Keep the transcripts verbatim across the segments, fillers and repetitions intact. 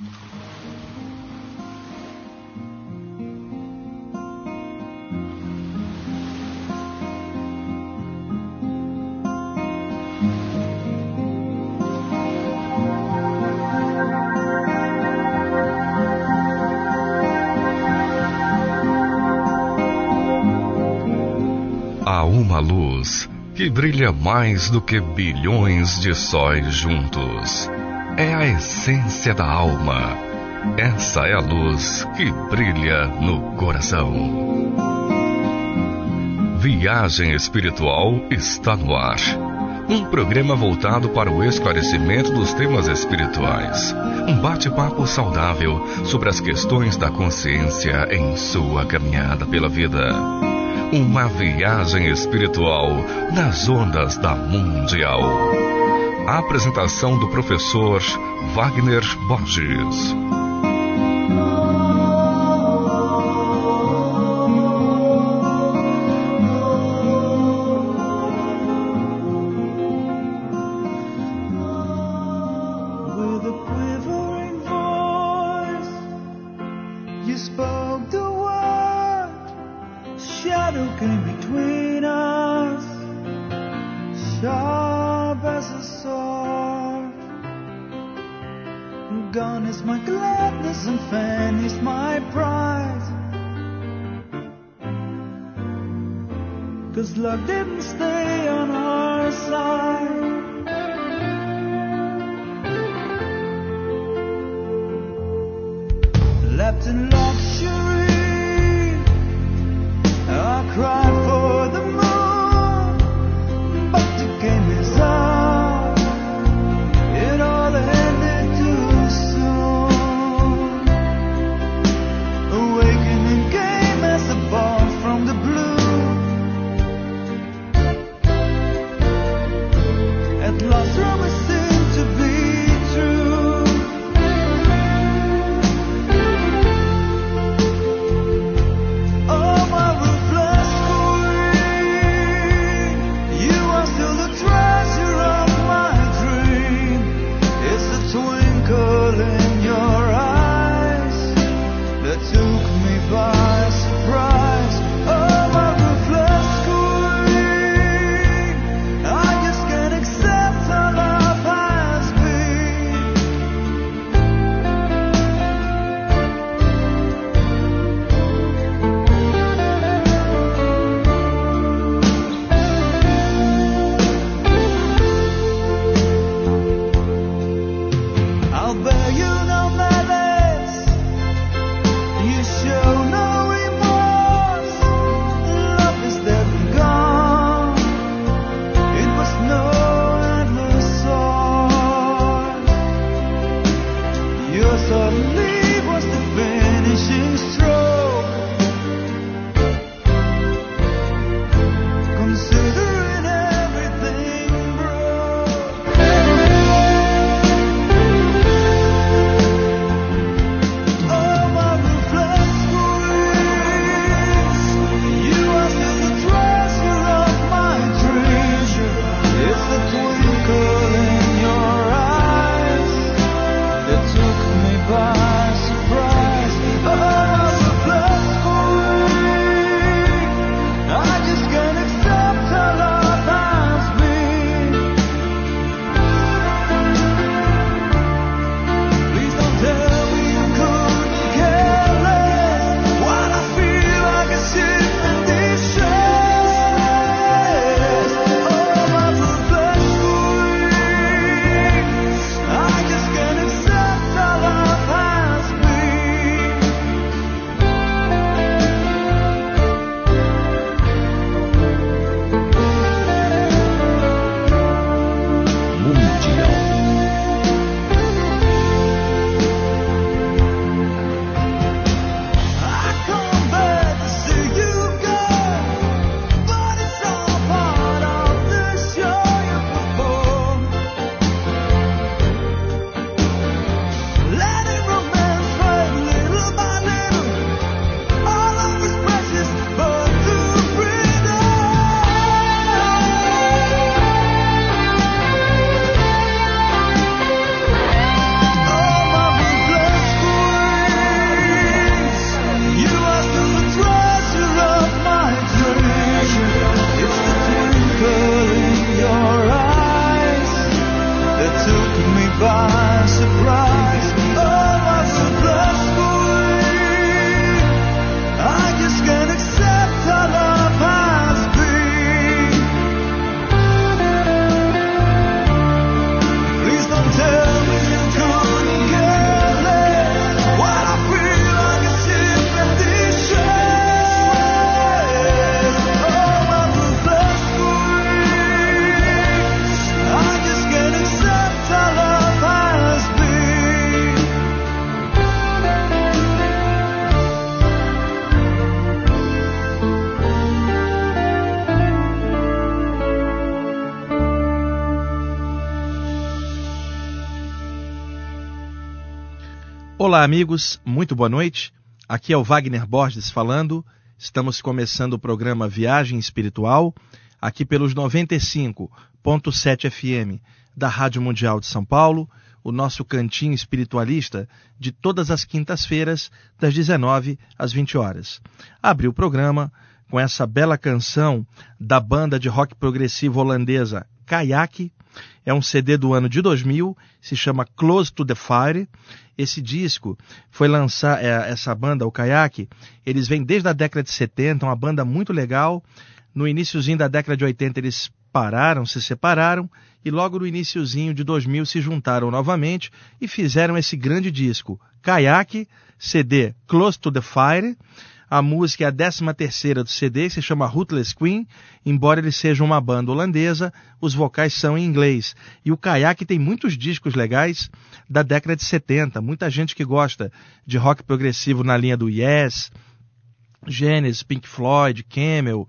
Uma luz que brilha mais do que bilhões de sóis juntos. É a essência da alma. Essa é a luz que brilha no coração. Viagem Espiritual está no ar. Um programa voltado para o esclarecimento dos temas espirituais. Um bate-papo saudável sobre as questões da consciência em sua caminhada pela vida. Uma viagem espiritual nas ondas da Mundial. A apresentação do professor Wagner Borges. Luck didn't stay on our side. Left in luxury, I cried for the moon, but the game is up. It all ended too soon. Awakening came as a ball from the blue. Lost promising to be true. Oh, my ruthless queen, you are still the treasure of my dream. It's the twinkle in your eyes that took me by surprise. Oh, my ruthless queen, I just can't accept. All I Olá, amigos, muito boa noite. Aqui é o Wagner Borges falando. Estamos começando o programa Viagem Espiritual, aqui pelos noventa e cinco ponto sete F M da Rádio Mundial de São Paulo, o nosso cantinho espiritualista de todas as quintas-feiras, das dezenove às vinte horas. Abri o programa com essa bela canção da banda de rock progressivo holandesa Kayak. É um C D do ano de dois mil, se chama Close to the Fire. Esse disco foi lançar, é, essa banda, o Kayak, eles vêm desde a década de setenta, uma banda muito legal. No iniciozinho da década de oitenta eles pararam, se separaram, e logo no iniciozinho de dois mil se juntaram novamente e fizeram esse grande disco, Kayak, C D Close to the Fire. A música é a décima terceira do C D, se chama Ruthless Queen, embora ele seja uma banda holandesa, os vocais são em inglês. E o Kayak tem muitos discos legais da década de setenta, muita gente que gosta de rock progressivo na linha do Yes, Genesis, Pink Floyd, Camel,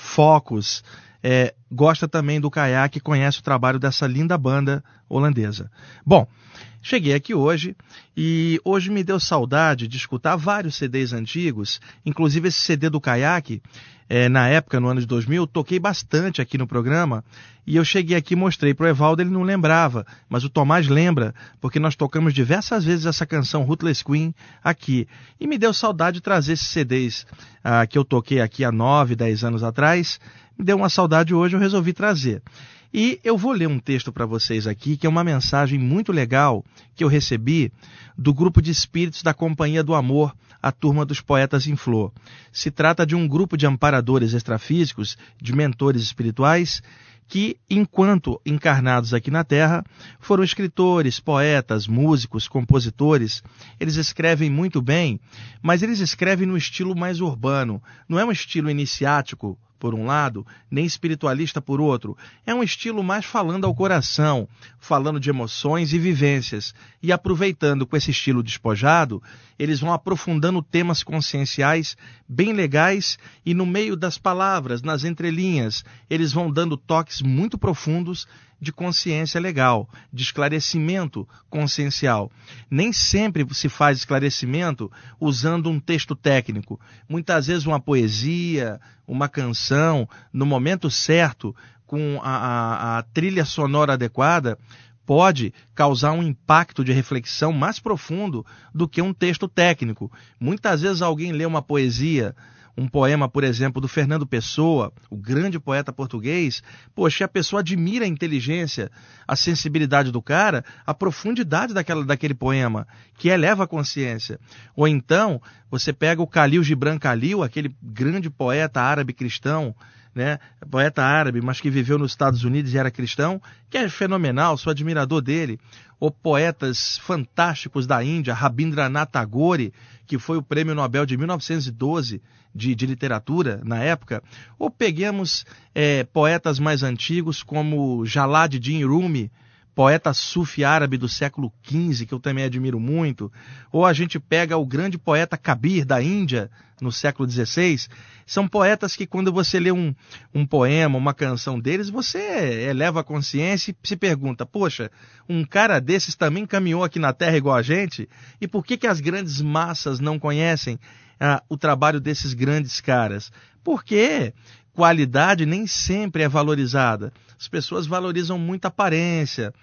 Focus, é, gosta também do Kayak e conhece o trabalho dessa linda banda holandesa. Bom, cheguei aqui hoje e hoje me deu saudade de escutar vários C Ds antigos, inclusive esse C D do Kayak, é, na época, no ano de dois mil, eu toquei bastante aqui no programa e eu cheguei aqui e mostrei para o Evaldo, ele não lembrava, mas o Tomás lembra, porque nós tocamos diversas vezes essa canção Ruthless Queen aqui. E me deu saudade de trazer esses C Ds ah, que eu toquei aqui há nove, dez anos atrás, me deu uma saudade hoje, eu resolvi trazer. E eu vou ler um texto para vocês aqui, que é uma mensagem muito legal que eu recebi do grupo de espíritos da Companhia do Amor, a Turma dos Poetas em Flor. Se trata de um grupo de amparadores extrafísicos, de mentores espirituais, que, enquanto encarnados aqui na Terra, foram escritores, poetas, músicos, compositores. Eles escrevem muito bem, mas eles escrevem no estilo mais urbano. Não é um estilo iniciático, por um lado, nem espiritualista por outro. É um estilo mais falando ao coração, falando de emoções e vivências. E aproveitando com esse estilo despojado, eles vão aprofundando temas conscienciais bem legais e no meio das palavras, nas entrelinhas, eles vão dando toques muito profundos de consciência legal, de esclarecimento consciencial. Nem sempre se faz esclarecimento usando um texto técnico. Muitas vezes uma poesia, uma canção, no momento certo, com a, a, a trilha sonora adequada, pode causar um impacto de reflexão mais profundo do que um texto técnico. Muitas vezes alguém lê uma poesia, um poema, por exemplo, do Fernando Pessoa, o grande poeta português, poxa, a pessoa admira a inteligência, a sensibilidade do cara, a profundidade daquela, daquele poema, que eleva a consciência. Ou então, você pega o Khalil Gibran Khalil, aquele grande poeta árabe cristão, né, poeta árabe, mas que viveu nos Estados Unidos e era cristão, que é fenomenal, sou admirador dele. Ou poetas fantásticos da Índia, Rabindranath Tagore, que foi o prêmio Nobel de mil novecentos e doze de, de literatura na época. Ou peguemos é, poetas mais antigos como Jalaluddin Rumi, poeta sufi árabe do século quinze, que eu também admiro muito. Ou a gente pega o grande poeta Kabir, da Índia, no século dezesseis. São poetas que, quando você lê um, um poema, uma canção deles, você eleva a consciência e se pergunta, poxa, um cara desses também caminhou aqui na Terra igual a gente? E por que, que as grandes massas não conhecem ah, o trabalho desses grandes caras? Porque qualidade nem sempre é valorizada. As pessoas valorizam muito a aparência,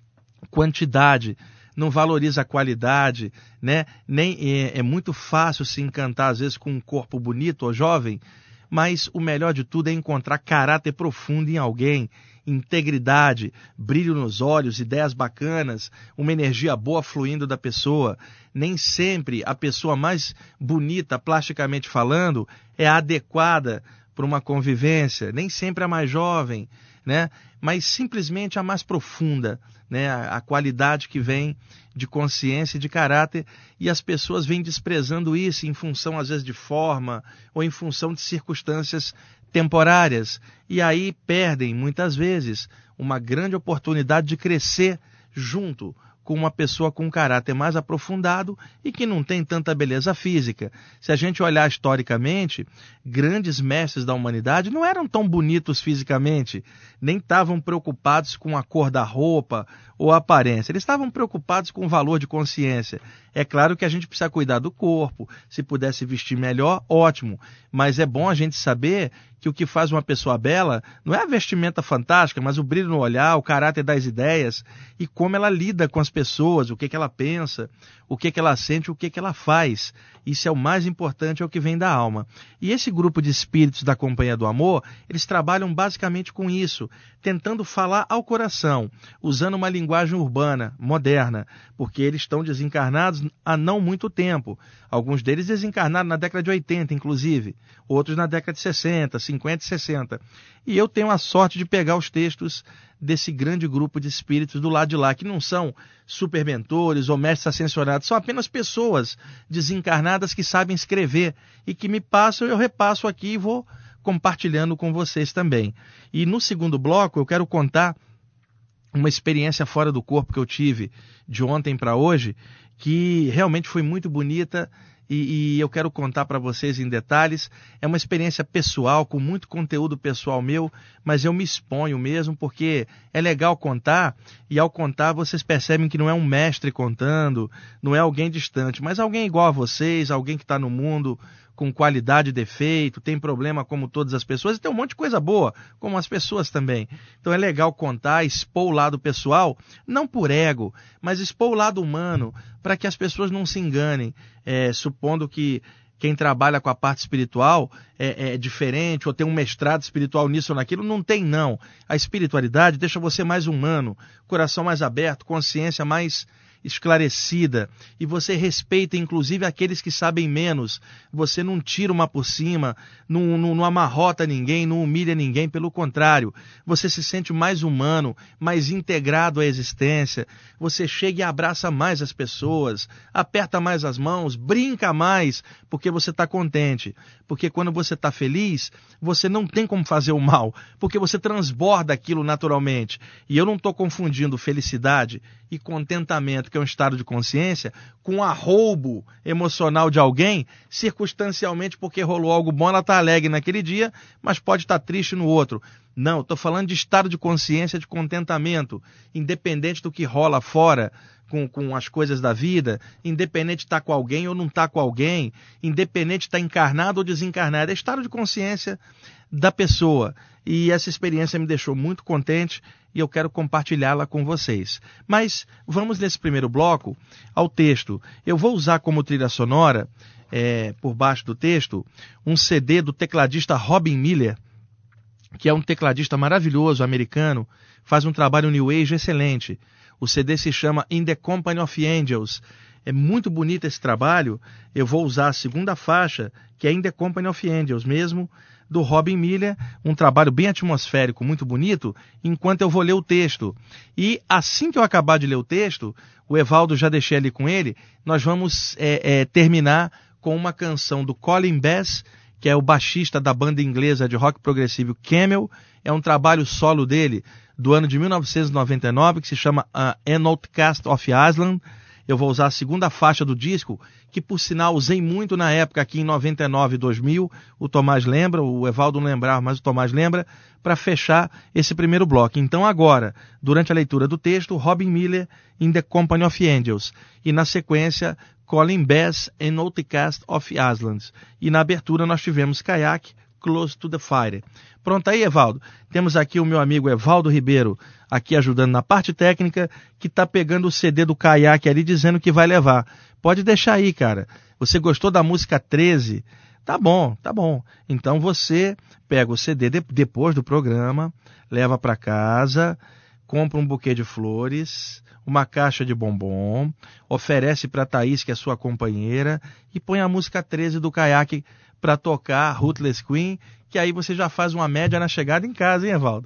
quantidade, não valoriza a qualidade, né? Nem, é, é muito fácil se encantar, às vezes, com um corpo bonito ou jovem, mas o melhor de tudo é encontrar caráter profundo em alguém, integridade, brilho nos olhos, ideias bacanas, uma energia boa fluindo da pessoa. Nem sempre a pessoa mais bonita, plasticamente falando, é adequada para uma convivência, nem sempre a mais jovem, né? Mas simplesmente a mais profunda, né? A, a qualidade que vem de consciência e de caráter, e as pessoas vêm desprezando isso em função, às vezes, de forma ou em função de circunstâncias temporárias, e aí perdem, muitas vezes, uma grande oportunidade de crescer junto com uma pessoa com um caráter mais aprofundado e que não tem tanta beleza física. Se a gente olhar historicamente, grandes mestres da humanidade não eram tão bonitos fisicamente, nem estavam preocupados com a cor da roupa ou a aparência. Eles estavam preocupados com o valor de consciência. É claro que a gente precisa cuidar do corpo, se puder se vestir melhor, ótimo, mas é bom a gente saber que o que faz uma pessoa bela não é a vestimenta fantástica, mas o brilho no olhar, o caráter das ideias e como ela lida com as pessoas, o que, que ela pensa, o que, que ela sente, o que, que ela faz. Isso é o mais importante, é o que vem da alma. E esse grupo de espíritos da Companhia do Amor, eles trabalham basicamente com isso, tentando falar ao coração, usando uma linguagem urbana, moderna, porque eles estão desencarnados há não muito tempo. Alguns deles desencarnaram na década de oitenta, inclusive, outros na década de sessenta, cinquenta e sessenta. E eu tenho a sorte de pegar os textos desse grande grupo de espíritos do lado de lá, que não são supermentores ou mestres ascensionados, são apenas pessoas desencarnadas que sabem escrever e que me passam, eu repasso aqui e vou compartilhando com vocês também. E no segundo bloco eu quero contar uma experiência fora do corpo que eu tive de ontem para hoje, que realmente foi muito bonita e, e eu quero contar para vocês em detalhes. É uma experiência pessoal, com muito conteúdo pessoal meu, mas eu me exponho mesmo porque é legal contar e ao contar vocês percebem que não é um mestre contando, não é alguém distante, mas alguém igual a vocês, alguém que está no mundo com qualidade e defeito, tem problema como todas as pessoas, e tem um monte de coisa boa, como as pessoas também. Então é legal contar, expor o lado pessoal, não por ego, mas expor o lado humano, para que as pessoas não se enganem, é, supondo que quem trabalha com a parte espiritual é, é diferente, ou tem um mestrado espiritual nisso ou naquilo. Não tem, não. A espiritualidade deixa você mais humano, coração mais aberto, consciência mais esclarecida, e você respeita inclusive aqueles que sabem menos. Você não tira uma por cima, não, não, não amarrota ninguém, não humilha ninguém, pelo contrário, você se sente mais humano, mais integrado à existência, você chega e abraça mais as pessoas, aperta mais as mãos, brinca mais, porque você está contente, porque quando você está feliz, você não tem como fazer o mal, porque você transborda aquilo naturalmente. E eu não estou confundindo felicidade e contentamento, que é um estado de consciência, com arroubo emocional de alguém, circunstancialmente porque rolou algo bom, ela está alegre naquele dia, mas pode estar triste no outro. Não, estou falando de estado de consciência, de contentamento, independente do que rola fora, com, com as coisas da vida, independente de estar com alguém ou não estar com alguém, independente de estar encarnado ou desencarnado, é estado de consciência da pessoa. E essa experiência me deixou muito contente e eu quero compartilhá-la com vocês. Mas vamos nesse primeiro bloco ao texto. Eu vou usar como trilha sonora, é, por baixo do texto, um C D do tecladista Robin Miller, que é um tecladista maravilhoso, americano, faz um trabalho New Age excelente. O C D se chama In the Company of Angels. É muito bonito esse trabalho. Eu vou usar a segunda faixa, que é In the Company of Angels mesmo, do Robin Miller, um trabalho bem atmosférico, muito bonito, enquanto eu vou ler o texto. E assim que eu acabar de ler o texto, o Evaldo, já deixei ali com ele, nós vamos é, é, terminar com uma canção do Colin Bass, que é o baixista da banda inglesa de rock progressivo Camel. É um trabalho solo dele do ano de mil novecentos e noventa e nove, que se chama uh, An Outcast of Iceland. Eu vou usar a segunda faixa do disco, que por sinal usei muito na época aqui em noventa e nove e dois mil, o Tomás lembra, o Evaldo não lembrava, mas o Tomás lembra, para fechar esse primeiro bloco. Então agora, durante a leitura do texto, Robin Miller, In the Company of Angels, e na sequência, Colin Bass, An Outcast of Iceland. E na abertura nós tivemos Kayak, Close to the Fire. Pronto aí, Evaldo? Temos aqui o meu amigo Evaldo Ribeiro, aqui ajudando na parte técnica, que está pegando o C D do Kayak ali, dizendo que vai levar. Pode deixar aí, cara. Você gostou da música treze? Tá bom, tá bom. Então você pega o C D de, depois do programa, leva para casa, compra um buquê de flores, uma caixa de bombom, oferece para a Thaís, que é sua companheira, e põe a música treze do Kayak para tocar, Ruthless Queen, que aí você já faz uma média na chegada em casa, hein, Evaldo?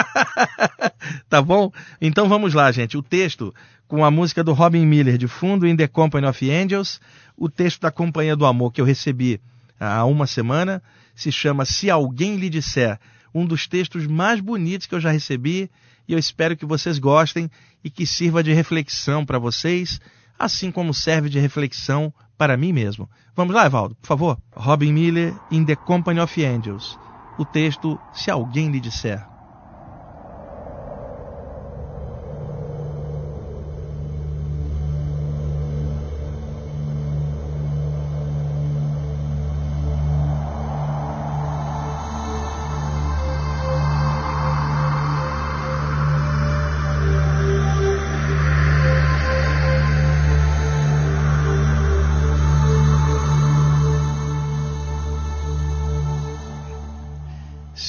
Tá bom? Então vamos lá, gente. O texto com a música do Robin Miller de fundo, In the Company of Angels. O texto da Companhia do Amor, que eu recebi há uma semana, se chama Se Alguém Lhe Disser. Um dos textos mais bonitos que eu já recebi, e eu espero que vocês gostem e que sirva de reflexão para vocês, assim como serve de reflexão para mim mesmo. Vamos lá, Evaldo, por favor. Robin Miller, In the Company of Angels. O texto, Se Alguém Lhe Disser.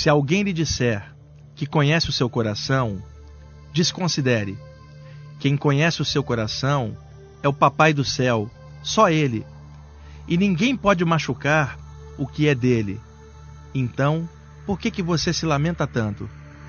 Se alguém lhe disser que conhece o seu coração, desconsidere. Quem conhece o seu coração é o Papai do céu, só Ele. E ninguém pode machucar o que é dele. Então, por que que você se lamenta tanto?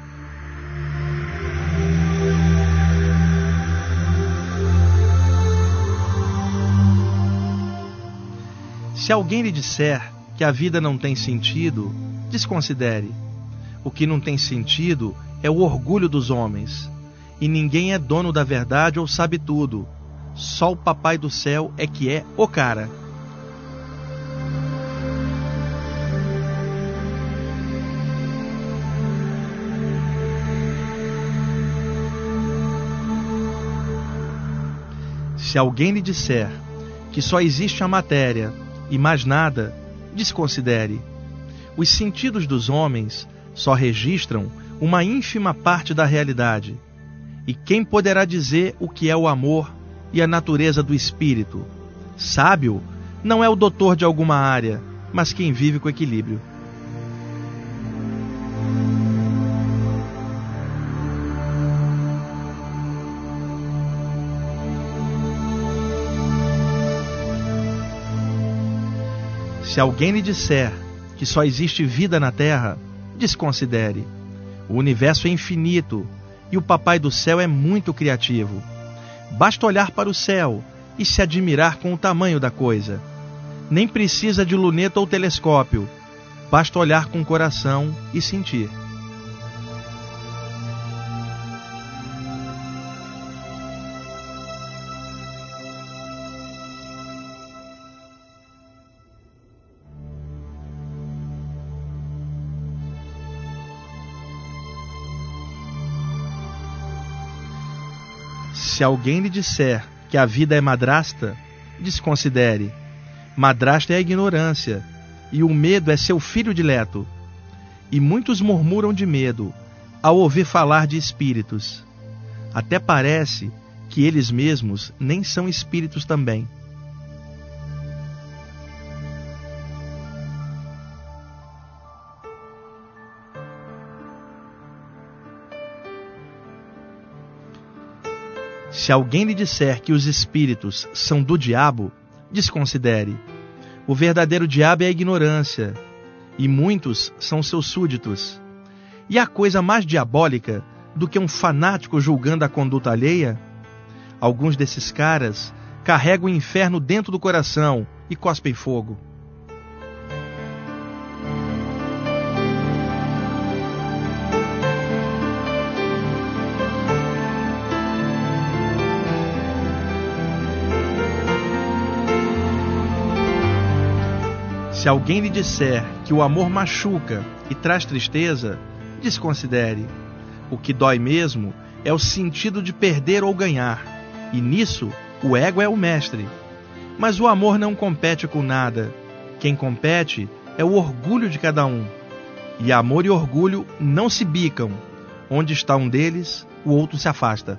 Se alguém lhe disser que a vida não tem sentido, desconsidere. O que não tem sentido é o orgulho dos homens. E ninguém é dono da verdade ou sabe tudo. Só o Papai do céu é que é o cara. Se alguém lhe disser que só existe a matéria e mais nada, desconsidere. Os sentidos dos homens só registram uma ínfima parte da realidade. E quem poderá dizer o que é o amor e a natureza do espírito? Sábio não é o doutor de alguma área, mas quem vive com equilíbrio. Se alguém lhe disser que só existe vida na Terra, desconsidere. O universo é infinito e o Papai do céu é muito criativo. Basta olhar para o céu e se admirar com o tamanho da coisa. Nem precisa de luneta ou telescópio. Basta olhar com o coração e sentir. Se alguém lhe disser que a vida é madrasta, desconsidere. Madrasta é a ignorância, e o medo é seu filho dileto. E muitos murmuram de medo ao ouvir falar de espíritos. Até parece que eles mesmos nem são espíritos também. Se alguém lhe disser que os espíritos são do diabo, desconsidere. O verdadeiro diabo é a ignorância, e muitos são seus súditos. E há coisa mais diabólica do que um fanático julgando a conduta alheia? Alguns desses caras carregam o inferno dentro do coração e cospem fogo. Se alguém lhe disser que o amor machuca e traz tristeza, desconsidere. O que dói mesmo é o sentido de perder ou ganhar, e nisso o ego é o mestre. Mas o amor não compete com nada. Quem compete é o orgulho de cada um. E amor e orgulho não se bicam. Onde está um deles, o outro se afasta.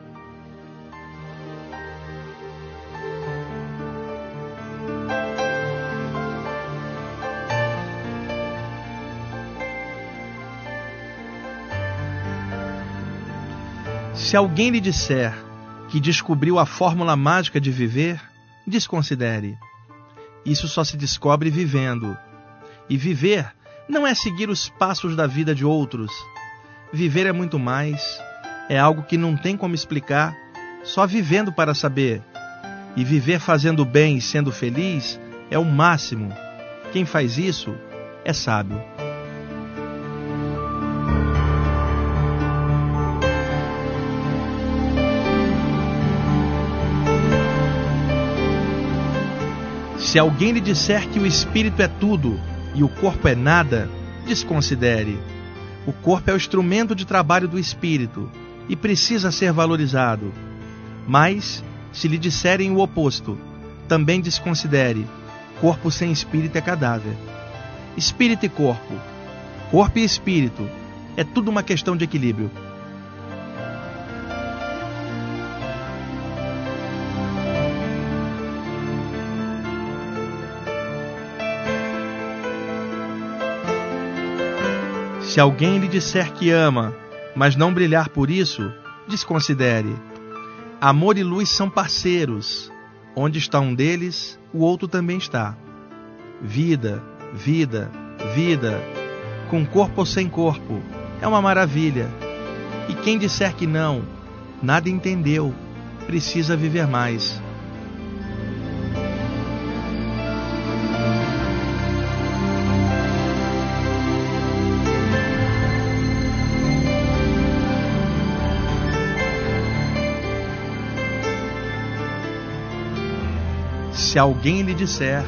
Se alguém lhe disser que descobriu a fórmula mágica de viver, desconsidere. Isso só se descobre vivendo. E viver não é seguir os passos da vida de outros. Viver é muito mais. É algo que não tem como explicar, só vivendo para saber. E viver fazendo bem e sendo feliz é o máximo. Quem faz isso é sábio. Se alguém lhe disser que o espírito é tudo e o corpo é nada, desconsidere. O corpo é o instrumento de trabalho do espírito e precisa ser valorizado. Mas, se lhe disserem o oposto, também desconsidere. Corpo sem espírito é cadáver. Espírito e corpo, corpo e espírito, é tudo uma questão de equilíbrio. Se alguém lhe disser que ama, mas não brilhar por isso, desconsidere. Amor e luz são parceiros. Onde está um deles, o outro também está. Vida, vida, vida, com corpo ou sem corpo, é uma maravilha. E quem disser que não, nada entendeu, precisa viver mais. Se alguém lhe disser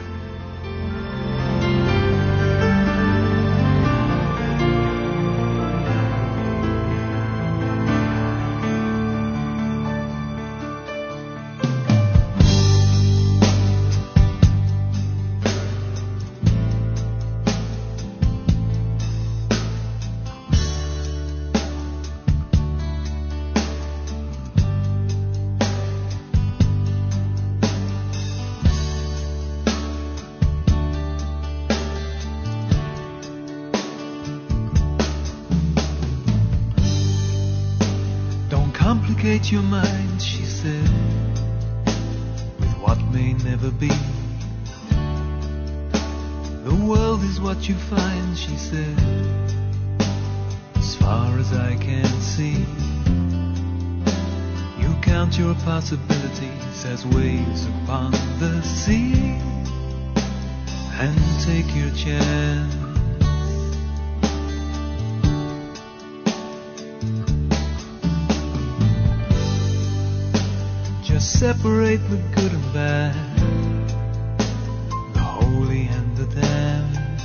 complicate your mind, she said, with what may never be. The world is what you find, she said, as far as I can see. You count your possibilities as waves upon the sea, and take your chance. Separate the good and bad, the holy and the damned.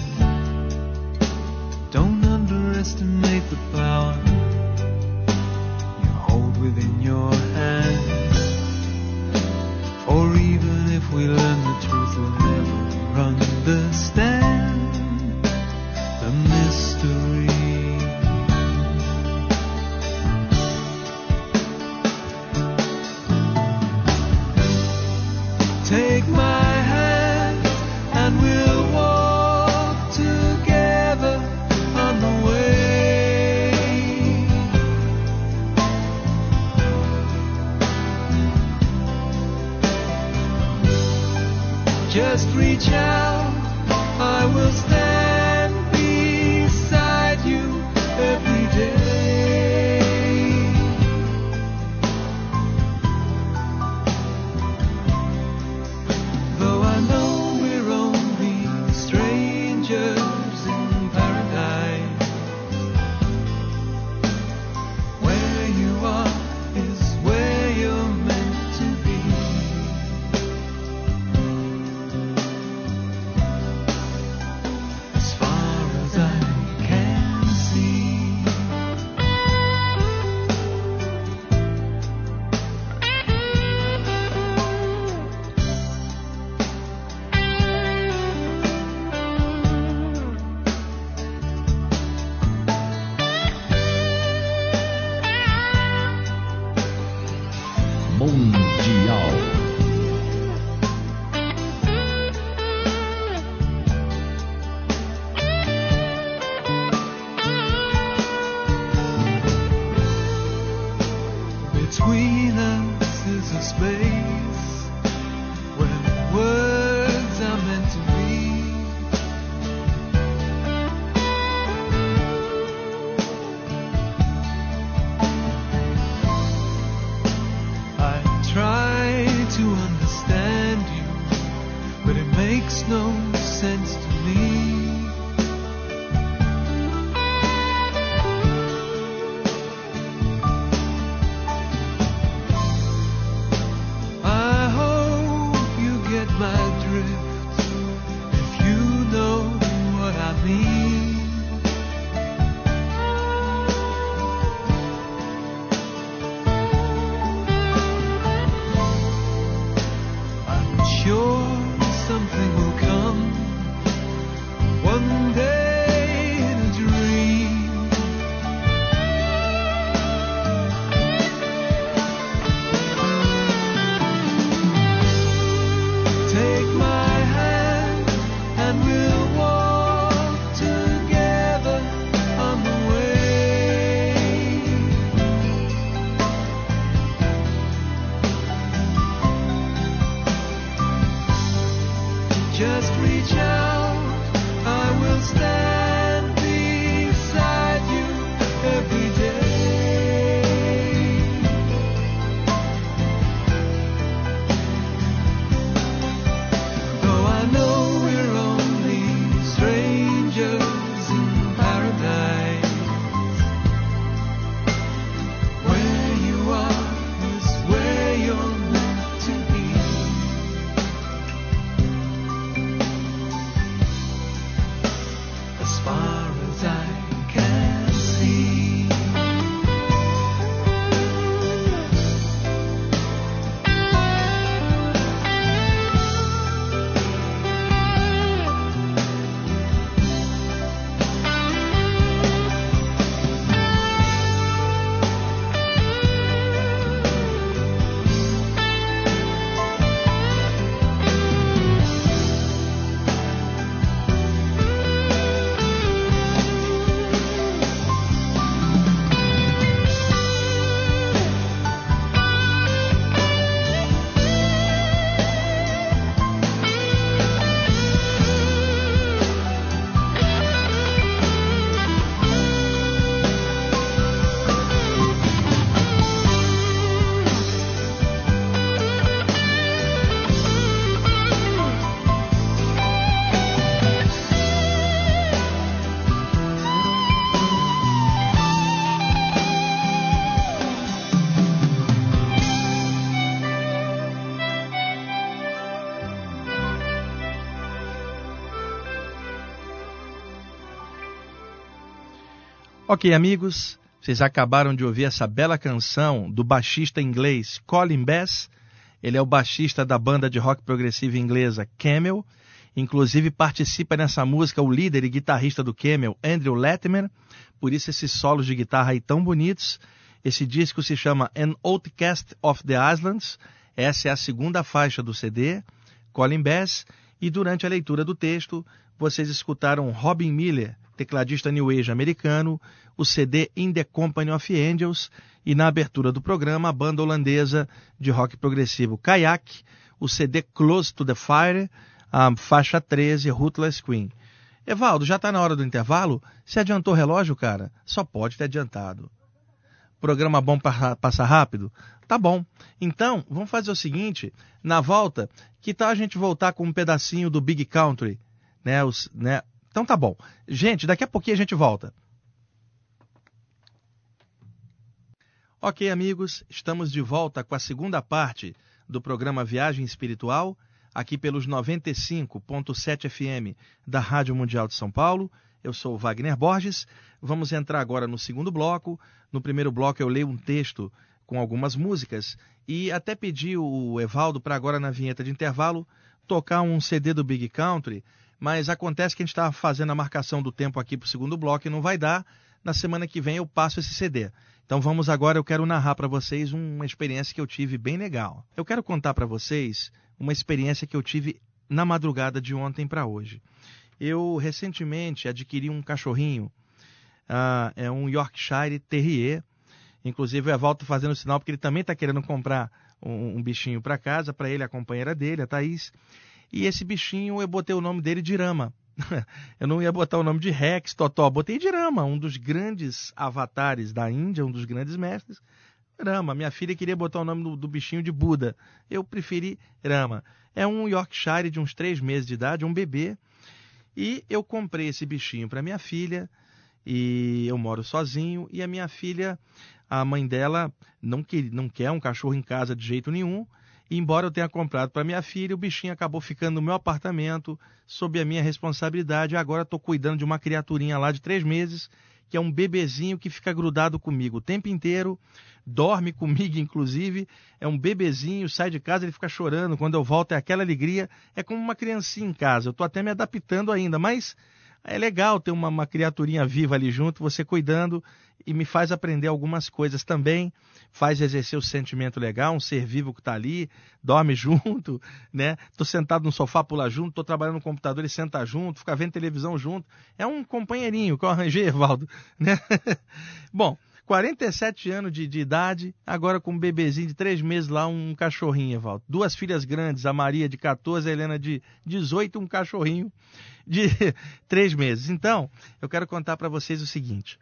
Don't underestimate the power you hold within your hand. For even if we learn the truth, we'll never understand the mystery. Take my hand and we'll walk together on the way. Just reach out, I will stand beside you every day. Between us is a space where words are meant to be. I try to understand you, but it makes no sense to me. Sure, something will come Just reach out, I will stand beside you every day. Though I know we're only strangers in paradise, where you are is where you're meant to be. As far as I can see. Ok, amigos, vocês acabaram de ouvir essa bela canção do baixista inglês Colin Bass. Ele é o baixista da banda de rock progressivo inglesa Camel. Inclusive participa nessa música o líder e guitarrista do Camel, Andrew Latimer. Por isso esses solos de guitarra aí tão bonitos. Esse disco se chama An Outcast of the Islands. Essa é a segunda faixa do C D, Colin Bass. E durante a leitura do texto, vocês escutaram Robin Miller, tecladista New Age americano, o C D In the Company of Angels, e na abertura do programa, a banda holandesa de rock progressivo Kayak, o C D Close to the Fire, a faixa treze, Ruthless Queen. Evaldo, já está na hora do intervalo? Se adiantou o relógio, cara? Só pode ter adiantado. Programa bom para passar rápido? Tá bom. Então, vamos fazer o seguinte, na volta, que tal a gente voltar com um pedacinho do Big Country, né, os, né? Então tá bom. Gente, daqui a pouquinho a gente volta. Ok, amigos, estamos de volta com a segunda parte do programa Viagem Espiritual, aqui pelos noventa e cinco ponto sete F M da Rádio Mundial de São Paulo. Eu sou o Wagner Borges. Vamos entrar agora no segundo bloco. No primeiro bloco eu leio um texto com algumas músicas e até pedi o Evaldo para agora na vinheta de intervalo tocar um C D do Big Country, mas acontece que a gente estava fazendo a marcação do tempo aqui para o segundo bloco e não vai dar. Na semana que vem eu passo esse C D. Então vamos agora, eu quero narrar para vocês uma experiência que eu tive bem legal. Eu quero contar para vocês uma experiência que eu tive na madrugada de ontem para hoje. Eu recentemente adquiri um cachorrinho, uh, é um Yorkshire Terrier. Inclusive o Evaldo fazendo sinal porque ele também está querendo comprar um, um bichinho para casa, para ele, a companheira dele, a Thaís. E esse bichinho eu botei o nome dele de Rama. Eu não ia botar o nome de Rex, Totó, botei de Rama, um dos grandes avatares da Índia, um dos grandes mestres. Rama, minha filha queria botar o nome do, do bichinho de Buda. Eu preferi Rama. É um Yorkshire de uns três meses de idade, um bebê. E eu comprei esse bichinho para minha filha, e eu moro sozinho, e a minha filha, a mãe dela, não quer, não quer um cachorro em casa de jeito nenhum, e embora eu tenha comprado para minha filha, o bichinho acabou ficando no meu apartamento, sob a minha responsabilidade, e agora estou cuidando de uma criaturinha lá de três meses, que é um bebezinho que fica grudado comigo o tempo inteiro, dorme comigo inclusive, é um bebezinho, sai de casa, ele fica chorando, quando eu volto é aquela alegria, é como uma criancinha em casa, eu estou até me adaptando ainda, mas é legal ter uma, uma criaturinha viva ali junto, você cuidando, e me faz aprender algumas coisas também, faz exercer o sentimento legal, um ser vivo que está ali, dorme junto, né? Estou sentado no sofá, pula junto, estou trabalhando no computador, ele senta junto, fica vendo televisão junto, é um companheirinho que eu arranjei, Evaldo, né? Bom, quarenta e sete anos de, de idade, agora com um bebezinho de três meses lá, um cachorrinho, Evaldo. Duas filhas grandes, a Maria de quatorze, a Helena de dezoito, um cachorrinho de três meses. Então, eu quero contar para vocês o seguinte,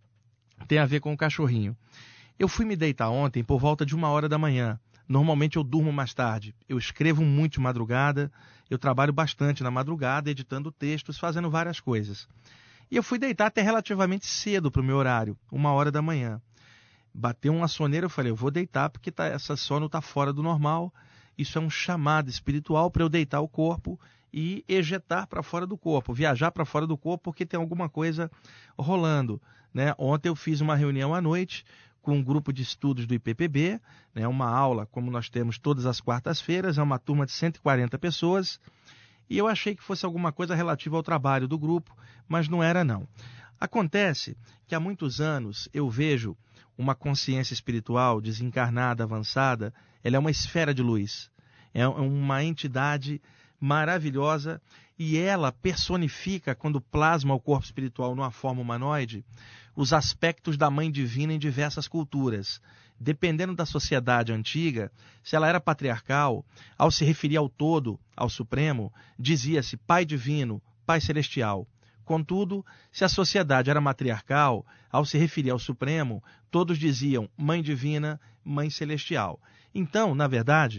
tem a ver com o cachorrinho. Eu fui me deitar ontem por volta de uma hora da manhã. Normalmente eu durmo mais tarde. Eu escrevo muito de madrugada, eu trabalho bastante na madrugada, editando textos, fazendo várias coisas. E eu fui deitar até relativamente cedo para o meu horário, uma hora da manhã. Bateu uma soneira, eu falei, eu vou deitar porque tá, essa sono está fora do normal. Isso é um chamado espiritual para eu deitar o corpo e ejetar para fora do corpo, viajar para fora do corpo porque tem alguma coisa rolando, né? Ontem eu fiz uma reunião à noite com um grupo de estudos do I P P B, né? Uma aula como nós temos todas as quartas-feiras, é uma turma de cento e quarenta pessoas, e eu achei que fosse alguma coisa relativa ao trabalho do grupo, mas não era não. Acontece que há muitos anos eu vejo uma consciência espiritual desencarnada, avançada, ela é uma esfera de luz, é uma entidade maravilhosa e ela personifica, quando plasma o corpo espiritual numa forma humanoide, os aspectos da Mãe Divina em diversas culturas. Dependendo da sociedade antiga, se ela era patriarcal, ao se referir ao todo, ao Supremo, dizia-se Pai Divino, Pai Celestial. Contudo, se a sociedade era matriarcal, ao se referir ao Supremo, todos diziam Mãe Divina, Mãe Celestial. Então, na verdade,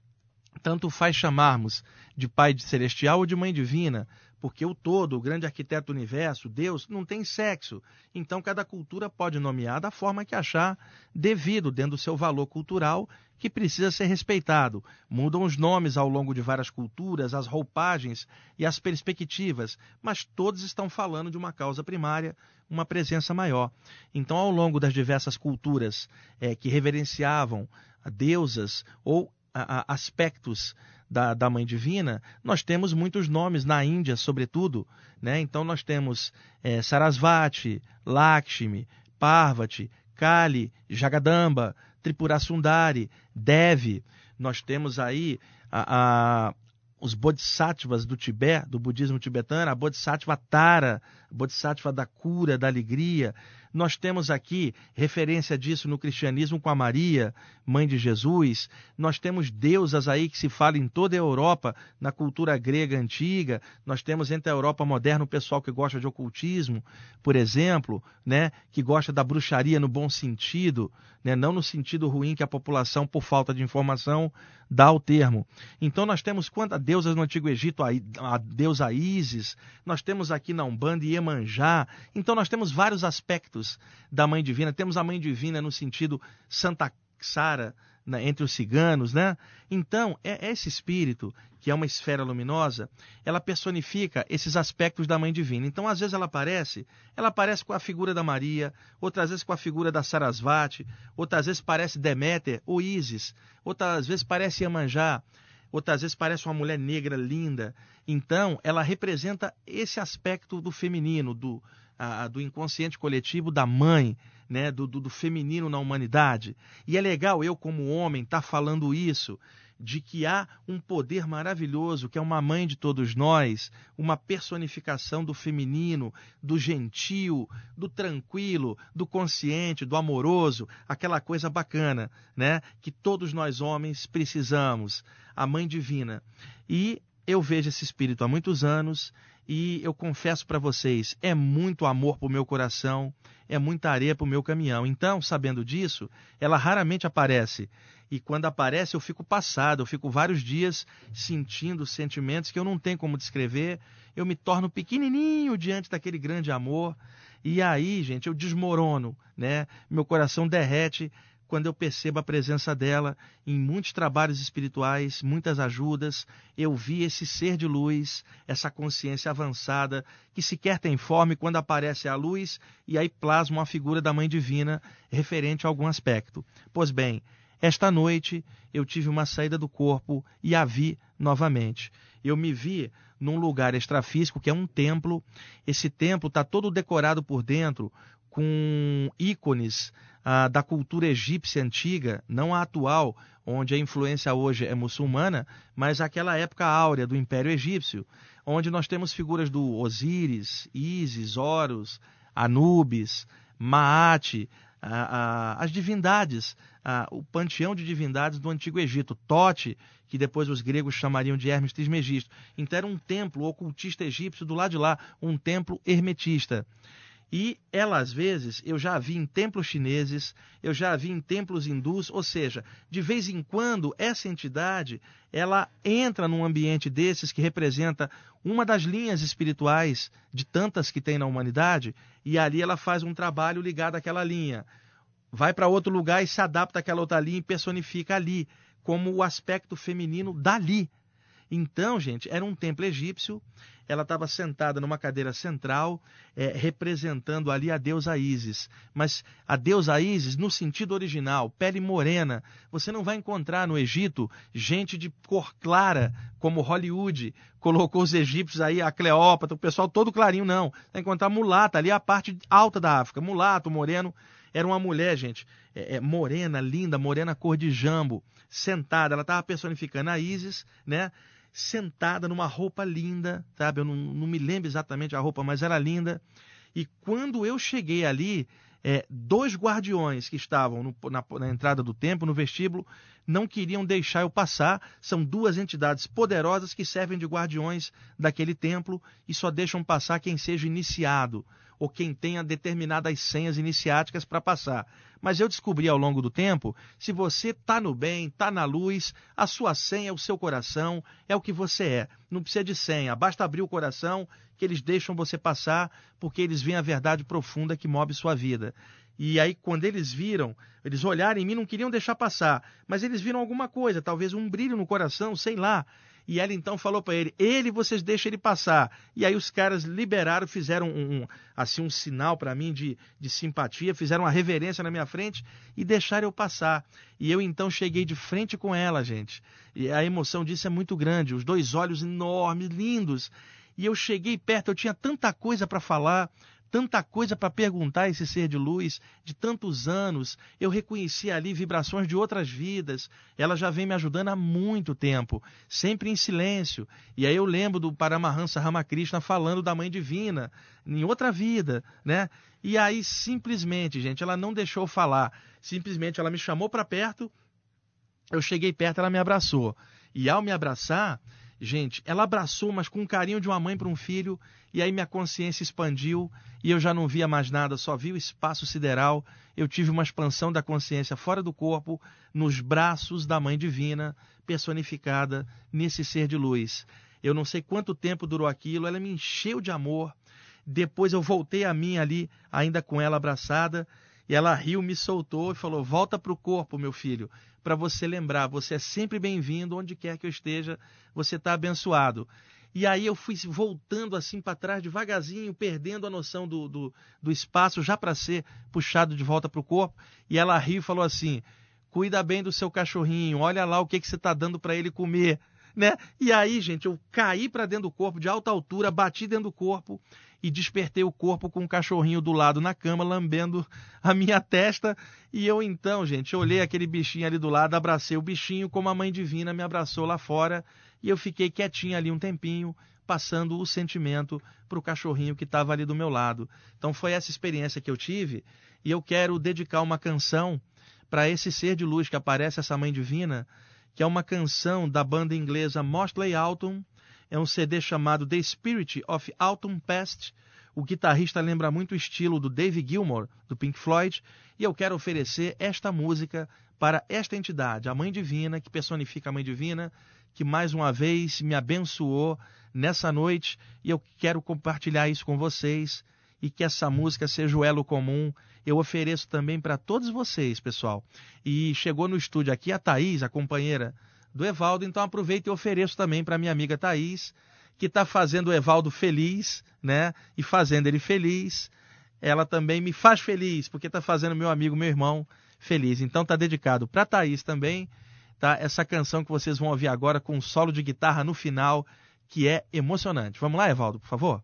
tanto faz chamarmos de Pai Celestial ou de Mãe Divina, porque o todo, o grande arquiteto do universo, Deus, não tem sexo. Então, cada cultura pode nomear da forma que achar devido, dentro do seu valor cultural, que precisa ser respeitado. Mudam os nomes ao longo de várias culturas, as roupagens e as perspectivas, mas todos estão falando de uma causa primária, uma presença maior. Então, ao longo das diversas culturas é, que reverenciavam a deusas ou a, a, aspectos Da, da Mãe Divina, nós temos muitos nomes na Índia, sobretudo, né? Então nós temos é, Sarasvati, Lakshmi, Parvati, Kali, Jagadamba, Tripura Sundari, Devi. Nós temos aí a, a, os Bodhisattvas do Tibete, do budismo tibetano, a Bodhisattva Tara, a Bodhisattva da cura, da alegria. Nós temos aqui referência disso no cristianismo com a Maria, mãe de Jesus. Nós temos deusas aí que se fala em toda a Europa, na cultura grega antiga. Nós temos entre a Europa moderna o pessoal que gosta de ocultismo, por exemplo, né, que gosta da bruxaria no bom sentido, né, não no sentido ruim que a população, por falta de informação, dá ao termo. Então nós temos quantas deusas no Antigo Egito, a, a deusa Ísis, nós temos aqui na Umbanda Iemanjá. Então nós temos vários aspectos da Mãe Divina. Temos a Mãe Divina no sentido Santa Sara, né, entre os ciganos, né? Então, é esse espírito, que é uma esfera luminosa, ela personifica esses aspectos da Mãe Divina. Então, às vezes ela aparece, ela aparece com a figura da Maria, outras vezes com a figura da Sarasvati, outras vezes parece Deméter ou Ísis, outras vezes parece Iemanjá, outras vezes parece uma mulher negra linda. Então, ela representa esse aspecto do feminino, do A, do inconsciente coletivo da mãe, né, do, do, do feminino na humanidade. E é legal eu, como homem, estar tá falando isso, de que há um poder maravilhoso, que é uma mãe de todos nós, uma personificação do feminino, do gentil, do tranquilo, do consciente, do amoroso, aquela coisa bacana, né, que todos nós homens precisamos, a Mãe Divina. E eu vejo esse espírito há muitos anos, e eu confesso para vocês, é muito amor para o meu coração, é muita areia para o meu caminhão. Então, sabendo disso, ela raramente aparece. E quando aparece, eu fico passado, eu fico vários dias sentindo sentimentos que eu não tenho como descrever. Eu me torno pequenininho diante daquele grande amor. E aí, gente, eu desmorono, né? Meu coração derrete quando eu percebo a presença dela em muitos trabalhos espirituais, muitas ajudas. Eu vi esse ser de luz, essa consciência avançada, que sequer tem forma, e quando aparece a luz, e aí plasma uma figura da Mãe Divina referente a algum aspecto. Pois bem, esta noite eu tive uma saída do corpo e a vi novamente. Eu me vi num lugar extrafísico, que é um templo. Esse templo está todo decorado por dentro com ícones ah, da cultura egípcia antiga, não a atual, onde a influência hoje é muçulmana, mas aquela época áurea do Império Egípcio, onde nós temos figuras do Osíris, Ísis, Horus, Anubis, Maat, a, a, as divindades, a, o panteão de divindades do Antigo Egito, Tote, que depois os gregos chamariam de Hermes Trismegisto. Então era um templo ocultista egípcio do lado de lá, um templo hermetista. E ela, às vezes, eu já a vi em templos chineses, eu já a vi em templos hindus, ou seja, de vez em quando essa entidade, ela entra num ambiente desses que representa uma das linhas espirituais de tantas que tem na humanidade, e ali ela faz um trabalho ligado àquela linha. Vai para outro lugar e se adapta àquela outra linha e personifica ali, como o aspecto feminino dali. Então, gente, era um templo egípcio, ela estava sentada numa cadeira central, é, representando ali a deusa Ísis. Mas a deusa Ísis, no sentido original, pele morena. Você não vai encontrar no Egito gente de cor clara, como Hollywood colocou os egípcios aí, a Cleópatra, o pessoal todo clarinho, não. Vai encontrar mulata, ali a parte alta da África. Mulato, moreno, era uma mulher, gente, é, é, morena, linda, morena cor de jambo, sentada. Ela estava personificando a Ísis, né? Sentada numa roupa linda, sabe? Eu não, não me lembro exatamente a roupa, mas era linda. E quando eu cheguei ali, é, dois guardiões que estavam no, na, na entrada do templo, no vestíbulo, não queriam deixar eu passar. São duas entidades poderosas que servem de guardiões daquele templo e só deixam passar quem seja iniciado ou quem tenha determinadas senhas iniciáticas para passar. Mas eu descobri ao longo do tempo, se você está no bem, está na luz, a sua senha é o seu coração, é o que você é. Não precisa de senha, basta abrir o coração que eles deixam você passar, porque eles veem a verdade profunda que move sua vida. E aí, quando eles viram, eles olharam em mim, não queriam deixar passar, mas eles viram alguma coisa, talvez um brilho no coração, sei lá. E ela então falou para ele, ele, vocês deixam ele passar. E aí os caras liberaram, fizeram um, um, assim, um sinal para mim de, de simpatia, fizeram uma reverência na minha frente e deixaram eu passar. E eu então cheguei de frente com ela, gente. E a emoção disso é muito grande, os dois olhos enormes, lindos. E eu cheguei perto, eu tinha tanta coisa para falar, tanta coisa para perguntar a esse ser de luz, de tantos anos. Eu reconheci ali vibrações de outras vidas. Ela já vem me ajudando há muito tempo, sempre em silêncio. E aí eu lembro do Paramahansa Ramakrishna falando da Mãe Divina, em outra vida, né? E aí simplesmente, gente, ela não deixou falar. Simplesmente ela me chamou para perto, eu cheguei perto, ela me abraçou. E ao me abraçar, gente, ela abraçou, mas com o carinho de uma mãe para um filho, e aí minha consciência expandiu, e eu já não via mais nada, só vi o espaço sideral. Eu tive uma expansão da consciência fora do corpo, nos braços da Mãe Divina, personificada nesse ser de luz. Eu não sei quanto tempo durou aquilo, ela me encheu de amor. Depois eu voltei a mim ali, ainda com ela abraçada, e ela riu, me soltou e falou, volta para o corpo, meu filho, para você lembrar, você é sempre bem-vindo, onde quer que eu esteja, você está abençoado. E aí eu fui voltando assim para trás, devagarzinho, perdendo a noção do, do, do espaço, já para ser puxado de volta para o corpo. E ela riu e falou assim, cuida bem do seu cachorrinho, olha lá o que, que você está dando para ele comer. Né? E aí, gente, eu caí para dentro do corpo, de alta altura, bati dentro do corpo e despertei o corpo com o cachorrinho do lado na cama, lambendo a minha testa. E eu então, gente, eu olhei aquele bichinho ali do lado, abracei o bichinho como a Mãe Divina me abraçou lá fora. E eu fiquei quietinho ali um tempinho, passando o sentimento para o cachorrinho que estava ali do meu lado. Então foi essa experiência que eu tive e eu quero dedicar uma canção para esse ser de luz que aparece, essa Mãe Divina, que é uma canção da banda inglesa Motley Autumn. É um C D chamado The Spirit of Autumn Past. O guitarrista lembra muito o estilo do Dave Gilmour, do Pink Floyd. E eu quero oferecer esta música para esta entidade, a Mãe Divina, que personifica a Mãe Divina, que mais uma vez me abençoou nessa noite. E eu quero compartilhar isso com vocês e que essa música seja o elo comum. Eu ofereço também para todos vocês, pessoal. E chegou no estúdio aqui a Thaís, a companheira do Evaldo, então aproveito e ofereço também para minha amiga Thaís, que está fazendo o Evaldo feliz, né? E fazendo ele feliz. Ela também me faz feliz, porque está fazendo meu amigo, meu irmão, feliz. Então está dedicado para Thaís também, tá? Essa canção que vocês vão ouvir agora com um solo de guitarra no final, que é emocionante. Vamos lá, Evaldo, por favor?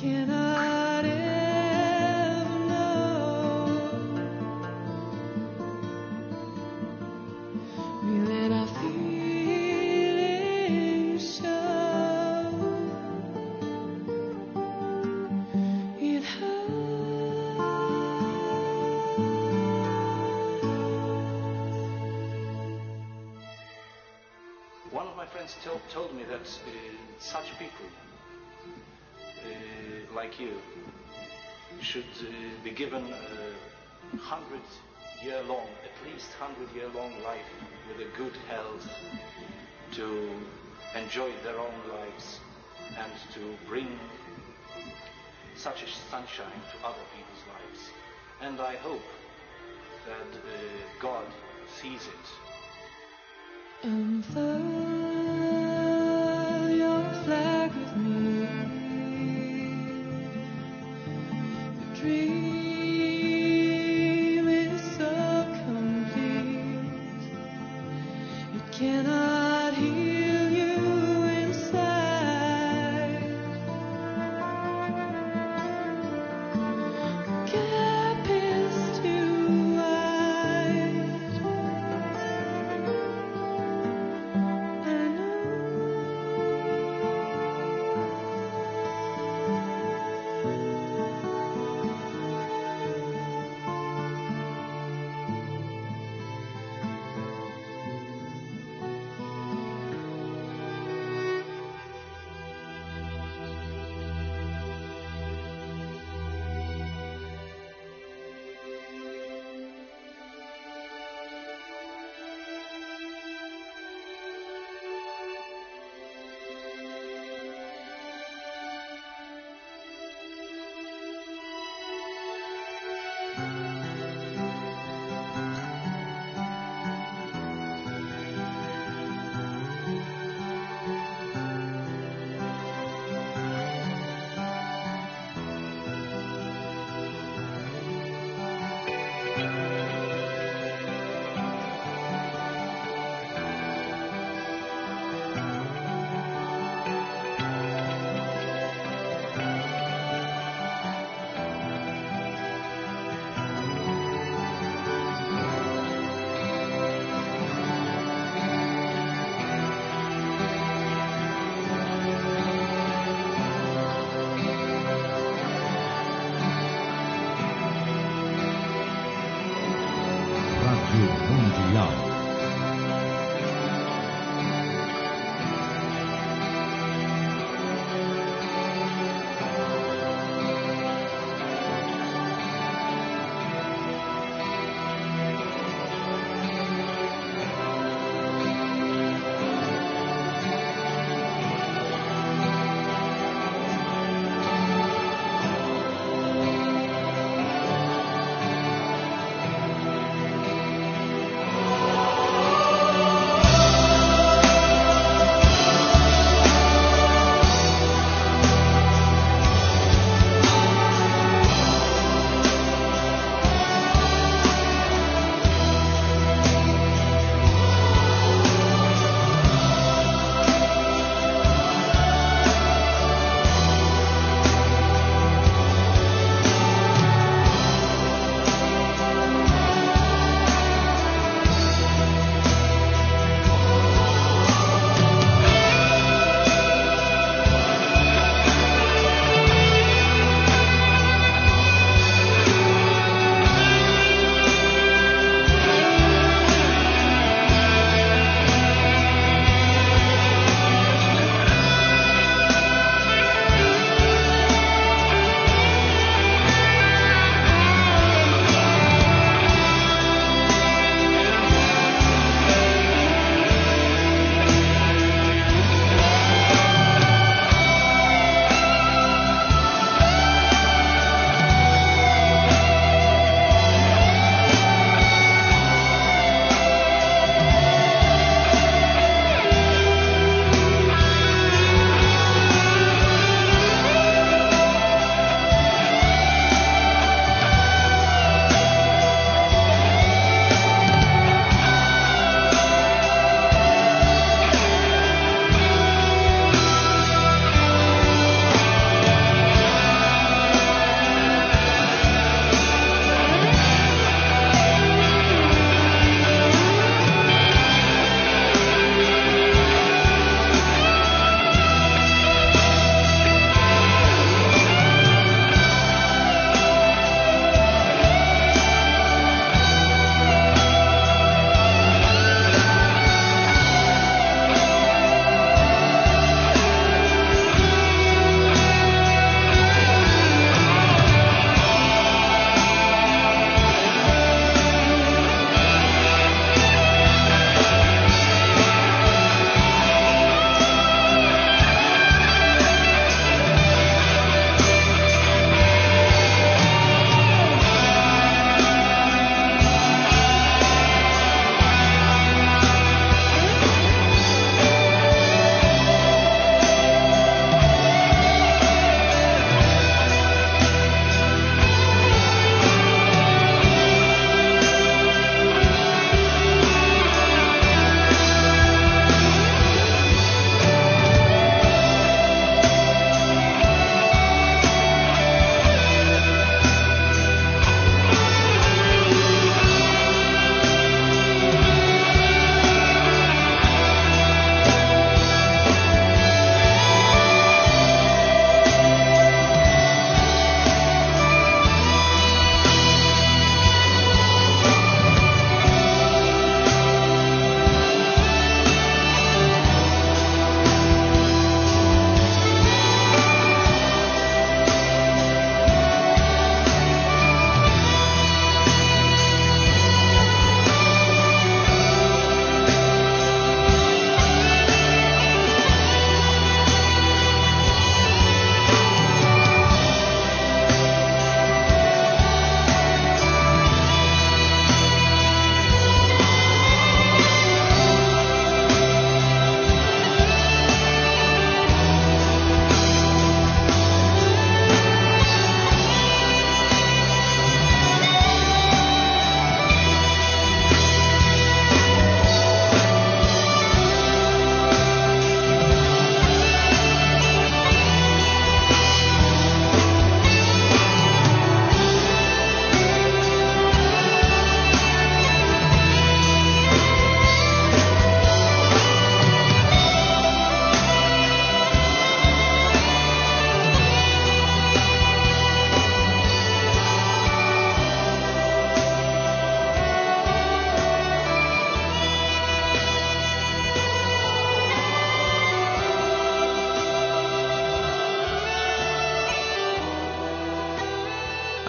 cannot ever know. We let our feelings show. It One of my friends told, told me that uh, such people uh, like you should uh, be given a hundred year long, at least hundred year long life with a good health to enjoy their own lives and to bring such a sunshine to other people's lives. And I hope that uh, God sees it. Unfurl your flag with me. The dream is so complete. It cannot heal you inside. The gap is too wide. I know.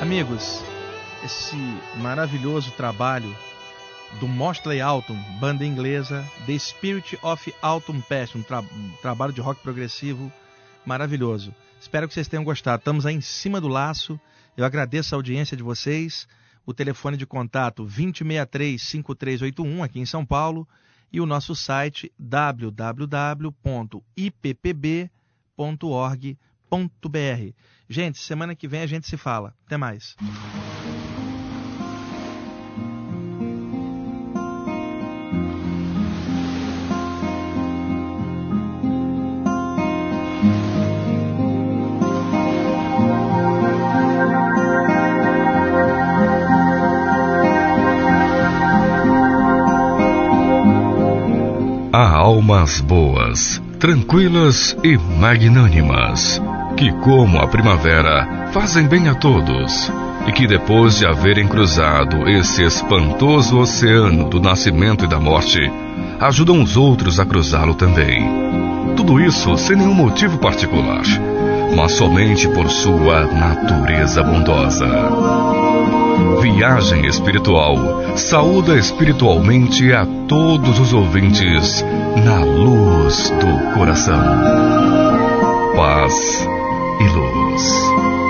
Amigos, esse maravilhoso trabalho do Mosley Alton, banda inglesa, The Spirit of Autumn Past, um, tra- um trabalho de rock progressivo maravilhoso. Espero que vocês tenham gostado. Estamos aí em cima do laço. Eu agradeço a audiência de vocês. O telefone de contato vinte e sessenta e três, cinquenta e três oitenta e um aqui em São Paulo e o nosso site w w w ponto i p p b ponto org ponto b r. Gente, semana que vem a gente se fala. Até mais. Há almas boas, tranquilas e magnânimas, que, como a primavera, fazem bem a todos, e que, depois de haverem cruzado esse espantoso oceano do nascimento e da morte, ajudam os outros a cruzá-lo também. Tudo isso sem nenhum motivo particular, mas somente por sua natureza bondosa. Viagem Espiritual saúda espiritualmente a todos os ouvintes na luz do coração. Paz e luz.